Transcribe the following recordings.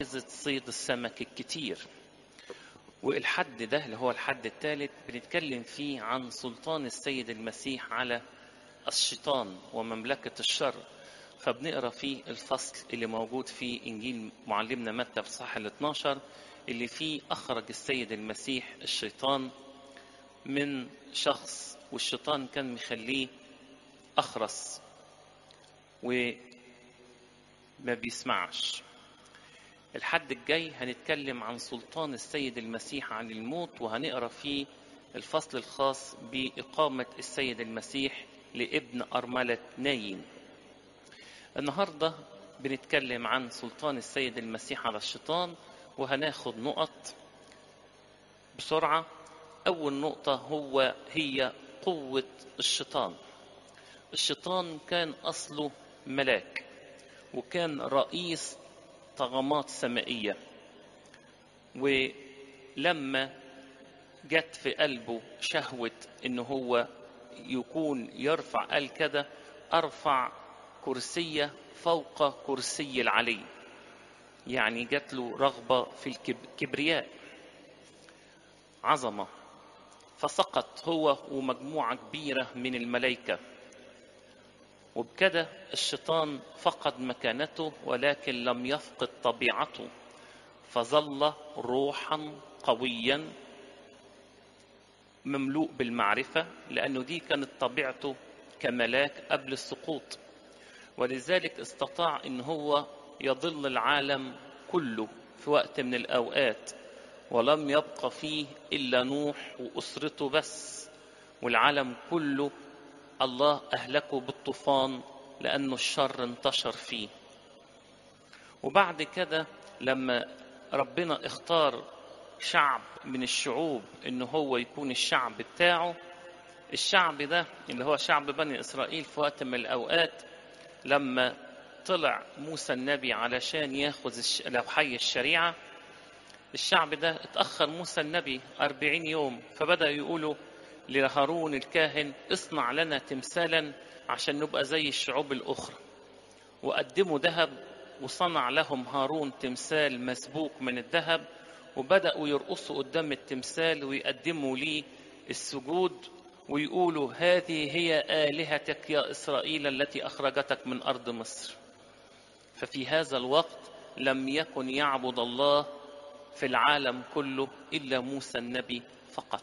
معجزة صيد السمك الكتير. والحد ده اللي هو الحد الثالث بنتكلم فيه عن سلطان السيد المسيح على الشيطان ومملكة الشر. فبنقرأ فيه الفصل اللي موجود في إنجيل معلمنا متى في صح 12 اللي فيه أخرج السيد المسيح الشيطان من شخص، والشيطان كان مخليه أخرس وما بيسمعش. الحد الجاي هنتكلم عن سلطان السيد المسيح عن الموت، وهنقرأ فيه الفصل الخاص بإقامة السيد المسيح لابن أرملة نايين. النهاردة بنتكلم عن سلطان السيد المسيح على الشيطان، وهناخد نقط بسرعة. أول نقطة هي قوة الشيطان. الشيطان كان أصله ملاك، وكان رئيس طغمات سمائية، ولما جت في قلبه شهوة إنه هو يكون يرفع، قال كده: أرفع كرسية فوق كرسي العلي. يعني جات له رغبة في الكبرياء، عظمة، فسقط هو ومجموعة كبيرة من الملائكة. وبكده الشيطان فقد مكانته، ولكن لم يفقد طبيعته، فظل روحا قويا مملوء بالمعرفة، لأنه دي كانت طبيعته كملاك قبل السقوط. ولذلك استطاع إن هو يضل العالم كله في وقت من الأوقات، ولم يبقى فيه إلا نوح وأسرته بس، والعالم كله الله أهلكه بالطوفان لأنه الشر انتشر فيه. وبعد كده لما ربنا اختار شعب من الشعوب إنه هو يكون الشعب بتاعه، الشعب ده اللي هو شعب بني إسرائيل، في وقت من الأوقات لما طلع موسى النبي علشان ياخذ لوحي الشريعة، الشعب ده اتأخر موسى النبي 40 يوم. فبدأ يقولوا لهارون الكاهن: اصنع لنا تمثالا عشان نبقى زي الشعوب الأخرى. وقدموا ذهب، وصنع لهم هارون تمثال مسبوك من الذهب، وبدأوا يرقصوا قدام التمثال ويقدموا ليه السجود، ويقولوا: هذه هي آلهتك يا إسرائيل التي أخرجتك من أرض مصر. ففي هذا الوقت لم يكن يعبد الله في العالم كله إلا موسى النبي فقط.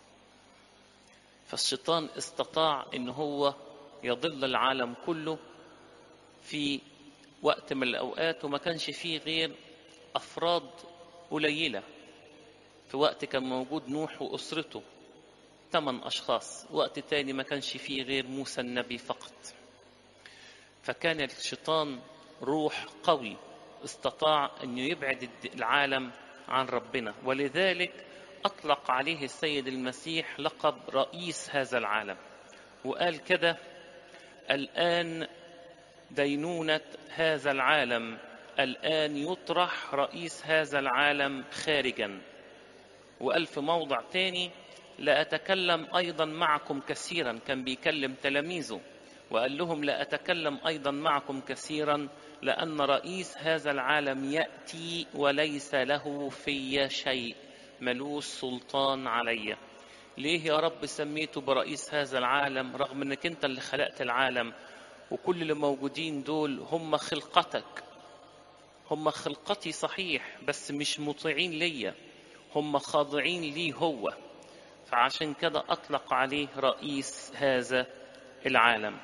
فالشيطان استطاع إن هو يضل العالم كله في وقت من الأوقات، وما كانش فيه غير أفراد قليلة. في وقت كان موجود نوح وأسرته 8 أشخاص، وقت تاني ما كانش فيه غير موسى النبي فقط. فكان الشيطان روح قوي استطاع أن يبعد العالم عن ربنا، ولذلك أطلق عليه السيد المسيح لقب رئيس هذا العالم، وقال كده: الآن دينونة هذا العالم، الآن يطرح رئيس هذا العالم خارجا. وقال في موضع تاني: لا أتكلم أيضا معكم كثيرا. كان بيكلم تلاميذه وقال لهم: لا أتكلم أيضا معكم كثيرا، لأن رئيس هذا العالم يأتي وليس له في شيء، ملوش سلطان علي. ليه يا رب سميته برئيس هذا العالم رغم أنك أنت اللي خلقت العالم، وكل اللي موجودين دول هم خلقتك، هم خلقتي صحيح، بس مش مطيعين ليا، هم خاضعين ليه هو. فعشان كده أطلق عليه رئيس هذا العالم.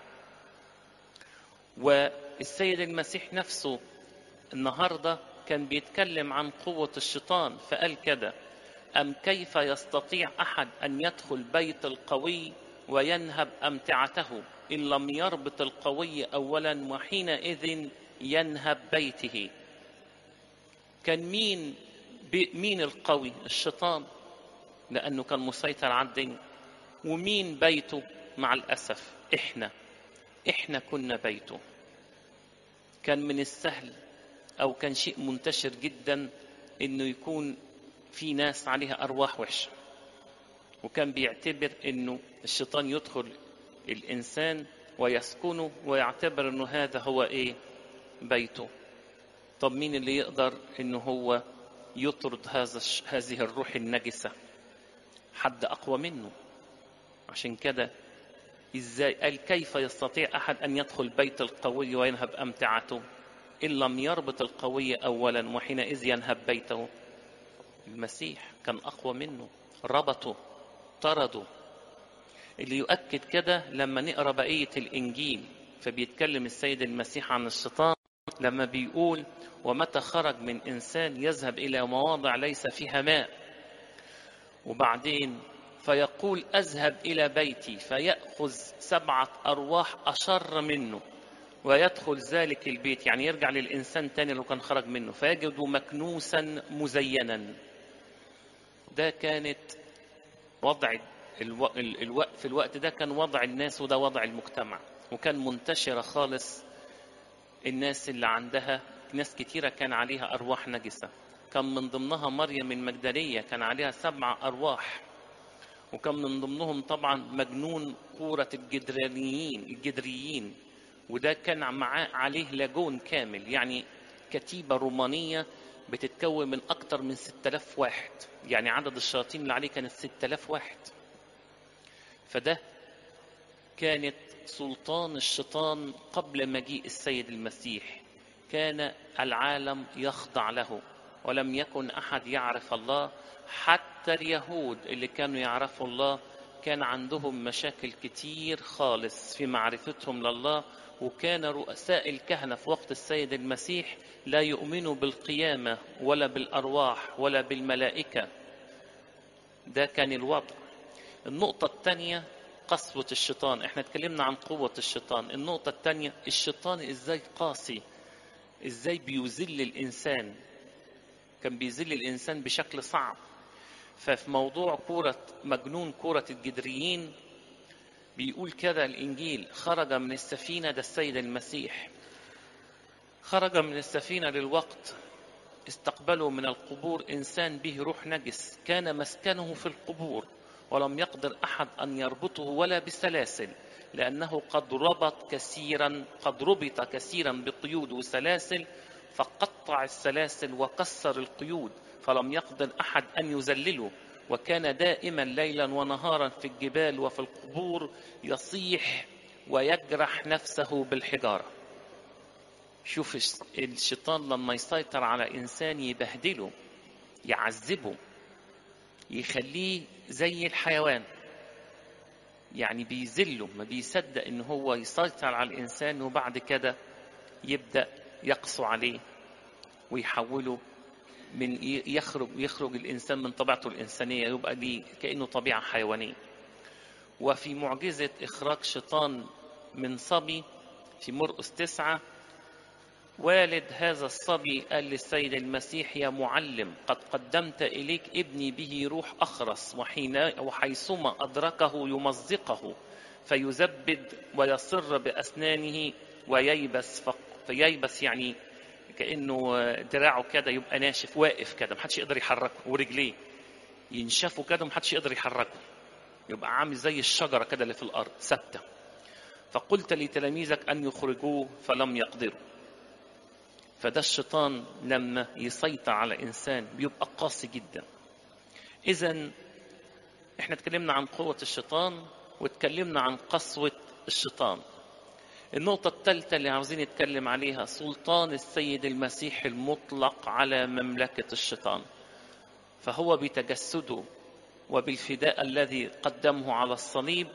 والسيد المسيح نفسه النهاردة كان بيتكلم عن قوة الشيطان، فقال كده: أم كيف يستطيع أحد أن يدخل بيت القوي وينهب أمتعته إن لم يربط القوي أولا، وحينئذ ينهب بيته. كان مين القوي؟ الشيطان، لأنه كان مسيطر على الدنيا. ومين بيته؟ مع الأسف إحنا كنا بيته. كان من السهل أو كان شيء منتشر جدا إنه يكون في ناس عليها أرواح وحشة، وكان بيعتبر إنه الشيطان يدخل الإنسان ويسكنه ويعتبر إنه هذا هو بيته. طب مين اللي يقدر إنه هو يطرد هذه الروح النجسة؟ حد أقوى منه. عشان كده إزاي قال كيف يستطيع أحد أن يدخل بيت القوي وينهب أمتعته إن لم يربط القوي أولا، وحينئذ ينهب بيته. المسيح كان أقوى منه، ربطه، طرده. اللي يؤكد كده لما نقرأ بقية الإنجيل، فبيتكلم السيد المسيح عن الشيطان لما بيقول ومتى خرج من إنسان يذهب إلى مواضع ليس فيها ماء، وبعدين فيقول أذهب إلى بيتي فيأخذ 7 أرواح أشر منه ويدخل ذلك البيت، يعني يرجع للإنسان تاني لو كان خرج منه، فيجد مكنوسا مزينا. ده كانت وضع في الوقت ده كان وضع الناس، وده وضع المجتمع، وكان منتشرة خالص. الناس اللي عندها ناس كتيرة كان عليها أرواح نجسة، كان من ضمنها مريم المجدلية كان عليها 7 أرواح، وكان من ضمنهم طبعا مجنون كورة الجدريين، وده كان معاه عليه لاجون كامل، يعني كتيبة رومانية بتتكون من أكتر من 6000 واحد، يعني عدد الشياطين اللي عليه كانت 6000 واحد. فده كانت سلطان الشيطان قبل مجيء السيد المسيح. كان العالم يخضع له، ولم يكن أحد يعرف الله. حتى اليهود اللي كانوا يعرفوا الله كان عندهم مشاكل كتير خالص في معرفتهم لله، وكان رؤساء الكهنة في وقت السيد المسيح لا يؤمنوا بالقيامة ولا بالأرواح ولا بالملائكة. ده كان الوضع. النقطة الثانية قسوة الشيطان. احنا اتكلمنا عن قوة الشيطان. النقطة الثانية الشيطان ازاي قاسي، ازاي بيذل الإنسان. كان بيذل الإنسان بشكل صعب. ففي موضوع مجنون كورة الجدريين بيقول كده الإنجيل: خرج من السفينة، ده السيد المسيح، خرج من السفينة للوقت استقبله من القبور إنسان به روح نجس، كان مسكنه في القبور، ولم يقدر أحد أن يربطه ولا بسلاسل، لأنه قد ربط كثيرا بقيود وسلاسل، فقطع السلاسل وكسر القيود، فلم يقدر أحد أن يذلله، وكان دائما ليلا ونهارا في الجبال وفي القبور يصيح ويجرح نفسه بالحجارة. شوف الشيطان لما يسيطر على إنسان يبهدله، يعذبه، يخليه زي الحيوان، يعني بيذله، ما بيصدق إن هو يسيطر على الإنسان، وبعد كده يبدأ يقسو عليه ويحوله من يخرج الإنسان من طبيعته الإنسانية، يبقى ليه كأنه طبيعة حيوانية. وفي معجزة إخراج شيطان من صبي في مرقس 9، والد هذا الصبي قال للسيد المسيح: يا معلم، قد قدمت إليك ابني به روح أخرس، وحيثما أدركه يمزقه فيزبد ويصر بأسنانه فييبس، يعني كأنه دراعه كده يبقى ناشف واقف كده محدش يقدر يحركه، ورجليه ينشفوا كده محدش يقدر يحركه، يبقى عامل زي الشجرة كده اللي في الأرض ثابتة. فقلت لتلاميذك أن يخرجوه فلم يقدروا. فده الشيطان لما يسيطر على إنسان بيبقى قاسي جدا. إذن إحنا اتكلمنا عن قوة الشيطان واتكلمنا عن قسوة الشيطان. النقطة الثالثة اللي عاوزين نتكلم عليها سلطان السيد المسيح المطلق على مملكة الشيطان. فهو بتجسده وبالفداء الذي قدمه على الصليب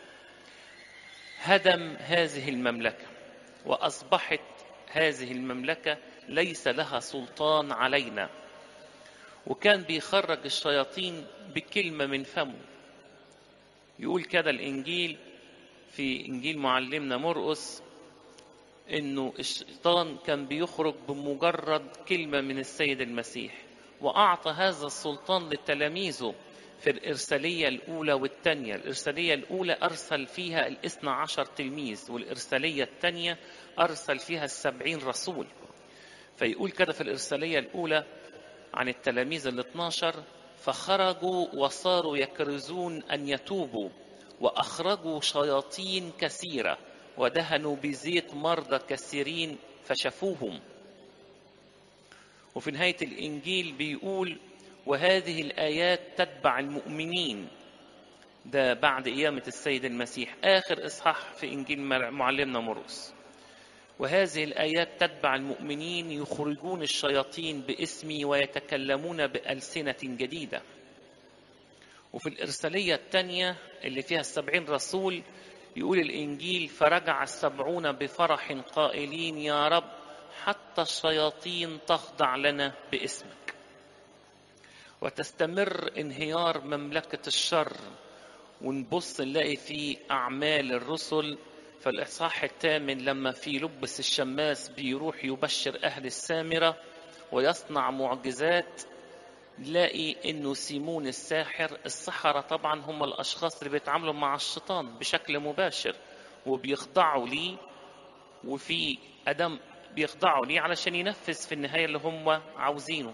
هدم هذه المملكة، وأصبحت هذه المملكة ليس لها سلطان علينا. وكان بيخرج الشياطين بكلمة من فمه. يقول كده الإنجيل في إنجيل معلمنا مرقس إنه الشيطان كان بيخرج بمجرد كلمة من السيد المسيح، وأعطى هذا السلطان لتلاميذه في الإرسالية الأولى والثانية. الإرسالية الأولى أرسل فيها 12 تلميذ، والإرسالية الثانية أرسل فيها 70 رسول. فيقول كده في الإرسالية الأولى عن التلاميذ 12: فخرجوا وصاروا يكرزون أن يتوبوا، وأخرجوا شياطين كثيرة، ودهنوا بزيت مرضى كثيرين فشفوهم. وفي نهاية الإنجيل بيقول وهذه الآيات تتبع المؤمنين. ده بعد قيامة السيد المسيح، آخر إصحاح في إنجيل معلمنا مرقس. وهذه الآيات تتبع المؤمنين يخرجون الشياطين باسمي ويتكلمون بألسنة جديدة. وفي الإرسالية الثانية اللي فيها 70 رسول يقول الإنجيل فرجع 70 بفرح قائلين يا رب حتى الشياطين تخضع لنا باسمك. وتستمر انهيار مملكة الشر، ونبص نلاقي في أعمال الرسل في الإصحاح 8 لما في لبس الشماس بيروح يبشر أهل السامرة ويصنع معجزات، نلاقي إنه سيمون الساحر، السحرة طبعا هم الأشخاص اللي بيتعاملوا مع الشيطان بشكل مباشر وبيخضعوا ليه، وفي أدم بيخضعوا ليه علشان ينفذ في النهاية اللي هم عاوزينه.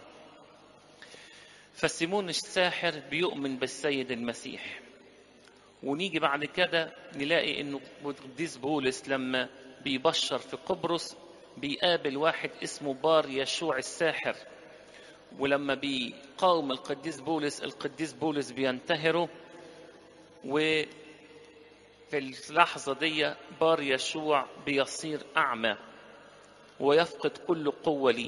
فسيمون الساحر بيؤمن بالسيد المسيح. ونيجي بعد كده نلاقي انه القديس بولس لما بيبشر في قبرص بيقابل واحد اسمه بار يشوع الساحر، ولما بيقاوم القديس بولس بينتهره، وفي اللحظة دي بار يشوع بيصير أعمى ويفقد كل قوة ليه.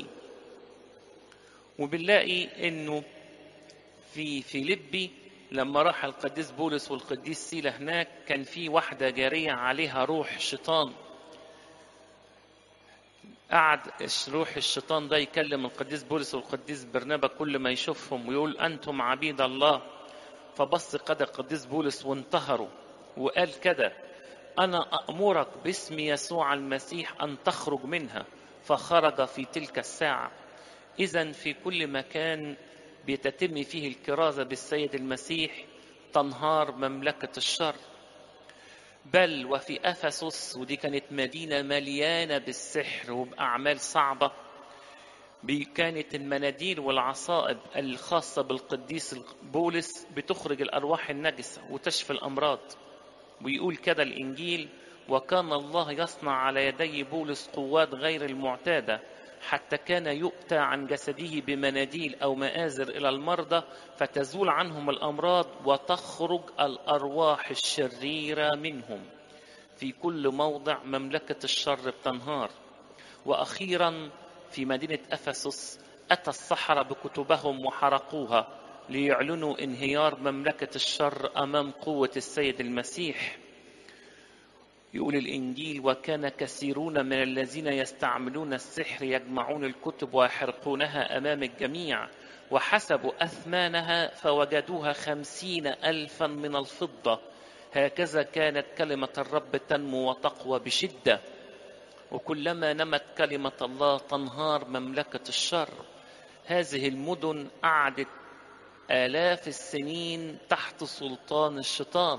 وبنلاقي انه في فيليبي لما راح القديس بولس والقديس سيلا هناك كان في واحدة جارية عليها روح شيطان. قعد روح الشيطان ده يكلم القديس بولس والقديس برنابا كل ما يشوفهم ويقول أنتم عبيد الله. فبص كده القديس بولس وانتهروا وقال كده أنا أأمرك باسم يسوع المسيح أن تخرج منها. فخرج في تلك الساعة. إذن في كل مكان بيتتم فيه الكرازة بالسيد المسيح تنهار مملكة الشر. بل وفي أفسس، ودي كانت مدينة مليانة بالسحر وبأعمال صعبة، كانت المناديل والعصائب الخاصة بالقديس بولس بتخرج الأرواح النجسة وتشفي الأمراض. ويقول كده الإنجيل وكان الله يصنع على يدي بولس قوات غير المعتادة، حتى كان يؤتى عن جسده بمناديل أو مآزر إلى المرضى فتزول عنهم الأمراض وتخرج الأرواح الشريرة منهم. في كل موضع مملكة الشر بتنهار. وأخيرا في مدينة أفسس أتى السحرة بكتبهم وحرقوها ليعلنوا انهيار مملكة الشر أمام قوة السيد المسيح. يقول الإنجيل وكان كثيرون من الذين يستعملون السحر يجمعون الكتب ويحرقونها أمام الجميع، وحسبوا أثمانها فوجدوها 50,000 من الفضة. هكذا كانت كلمة الرب تنمو وتقوى بشدة. وكلما نمت كلمة الله تنهار مملكة الشر. هذه المدن قعدت آلاف السنين تحت سلطان الشيطان،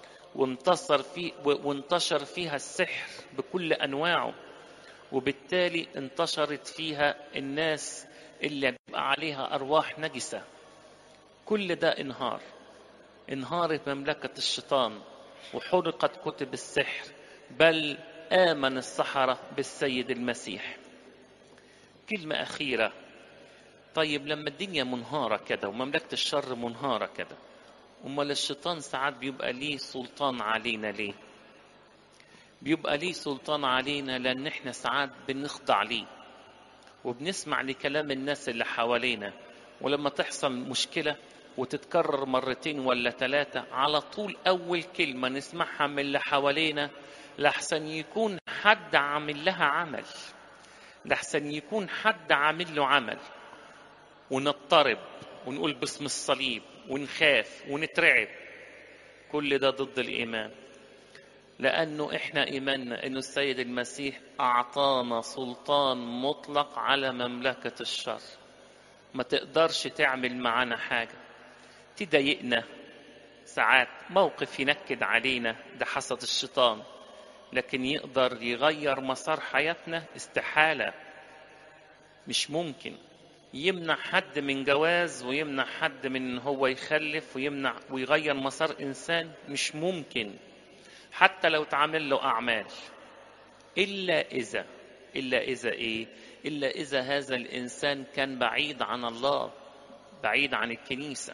وانتشر فيها السحر بكل أنواعه، وبالتالي انتشرت فيها الناس اللي بيبقى عليها أرواح نجسة. كل ده انهارت مملكة الشيطان وحرقت كتب السحر، بل آمن السحرة بالسيد المسيح. كلمة أخيرة، طيب لما الدنيا منهارة كده ومملكة الشر منهارة كده، أمال الشيطان ساعات بيبقى ليه سلطان علينا ليه؟ بيبقى ليه سلطان علينا لأن احنا ساعات بنخضع ليه وبنسمع لكلام الناس اللي حوالينا، ولما تحصل مشكلة وتتكرر مرتين ولا 3 على طول أول كلمة نسمعها من اللي حوالينا لحسن يكون حد عامل لها عمل، لحسن يكون حد عامل له عمل، ونضطرب ونقول باسم الصليب ونخاف ونترعب. كل ده ضد الإيمان، لأنه إحنا إيماننا إنه السيد المسيح أعطانا سلطان مطلق على مملكة الشر. ما تقدرش تعمل معنا حاجة. تضايقنا ساعات، موقف ينكد علينا، ده حسد الشيطان، لكن يقدر يغير مسار حياتنا؟ استحالة، مش ممكن. يمنع حد من جواز ويمنع حد من هو يخلف ويمنع ويغير مسار إنسان؟ مش ممكن، حتى لو تعمل له أعمال. إلا إذا إيه؟ إلا إذا هذا الإنسان كان بعيد عن الله، بعيد عن الكنيسة،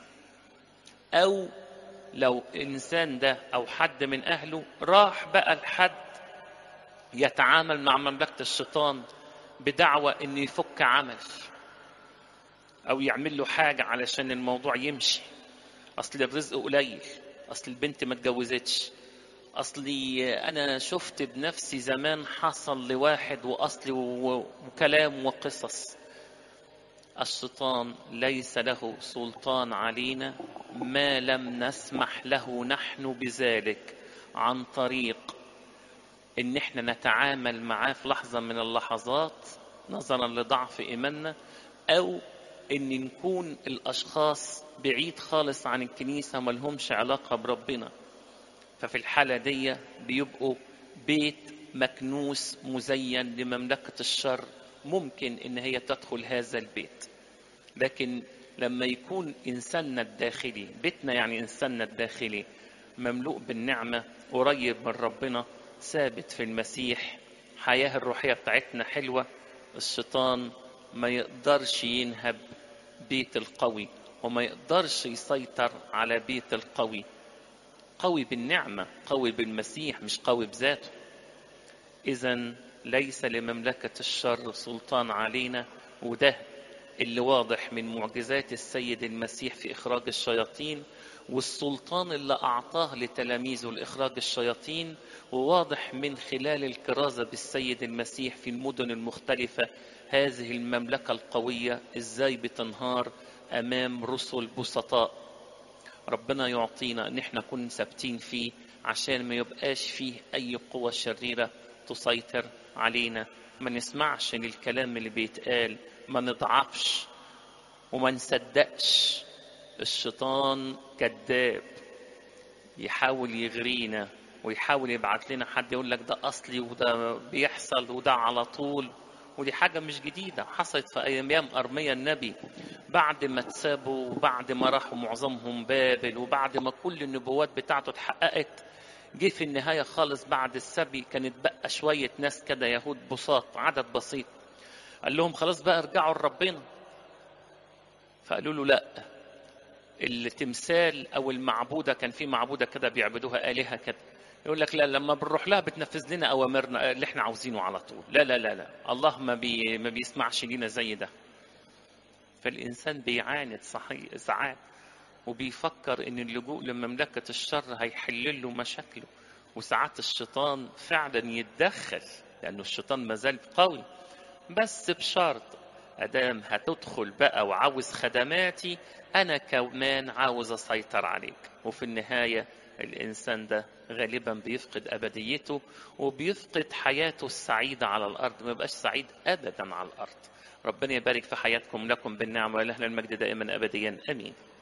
أو لو الإنسان ده أو حد من أهله راح بقى لحد يتعامل مع مملكة الشيطان بدعوى إنه يفك عمل أو يعمل له حاجة علشان الموضوع يمشي. أصل الرزق قليل، أصل البنت ما اتجوزتش، أصلي أنا شفت بنفسي زمان حصل لواحد، وأصلي وكلام وقصص. الشيطان ليس له سلطان علينا ما لم نسمح له نحن بذلك، عن طريق إن احنا نتعامل معاه في لحظة من اللحظات نظرا لضعف إيماننا، أو إن نكون الأشخاص بعيد خالص عن الكنيسة ملهمش علاقة بربنا. ففي الحالة دي بيبقوا بيت مكنوس مزين لمملكة الشر، ممكن إن هي تدخل هذا البيت. لكن لما يكون إنساننا الداخلي، بيتنا يعني إنساننا الداخلي مملوء بالنعمة، قريب من ربنا، ثابت في المسيح، حياة الروحية بتاعتنا حلوة، الشيطان ما يقدرش ينهب بيت القوي، وما يقدرش يسيطر على بيت القوي. قوي بالنعمة، قوي بالمسيح، مش قوي بذاته. إذن ليس لمملكة الشر سلطان علينا، وده اللي واضح من معجزات السيد المسيح في إخراج الشياطين، والسلطان اللي أعطاه لتلاميذه لإخراج الشياطين، وواضح من خلال الكرازة بالسيد المسيح في المدن المختلفة هذه المملكة القوية إزاي بتنهار أمام رسل بسطاء. ربنا يعطينا ان احنا نكون ثابتين فيه، عشان ما يبقاش فيه اي قوة شريرة تسيطر علينا. ما نسمعش للكلام اللي بيتقال، ما نضعفش وما نصدقش. الشيطان كذاب، يحاول يغرينا ويحاول يبعت لنا حد يقول لك ده اصلي وده بيحصل وده على طول. ودي حاجة مش جديدة، حصلت في أيام أرميا النبي، بعد ما اتسابوا وبعد ما راحوا معظمهم بابل وبعد ما كل النبوات بتاعته اتحققت، جه في النهاية خالص بعد السبي كانت بقى شوية ناس كده يهود بساط، عدد بسيط، قال لهم خلاص بقى ارجعوا لربنا. فقالوا له لا، التمثال أو المعبودة، كان في معبودة كده بيعبدوها آلهة كده، يقول لك لا، لما بنروح لها بتنفذ لنا أوامرنا اللي احنا عاوزينه على طول. لا لا لا لا، الله ما بيسمعش لينا زي ده. فالإنسان بيعاند صحيح ساعات، وبيفكر إن اللجوء لمملكة الشر هيحل له مشاكله، وساعات الشيطان فعلا يتدخل، لأنه الشيطان مازال قوي، بس بشرط أدام هتدخل بقى وعاوز خدماتي، أنا كمان عاوز أسيطر عليك. وفي النهاية الإنسان ده غالبا بيفقد أبديته وبيفقد حياته السعيدة على الأرض، ما يبقاش سعيد أبدا على الأرض. ربنا يبارك في حياتكم، لكم بالنعمة ولهنا المجد دائما أبديا، أمين.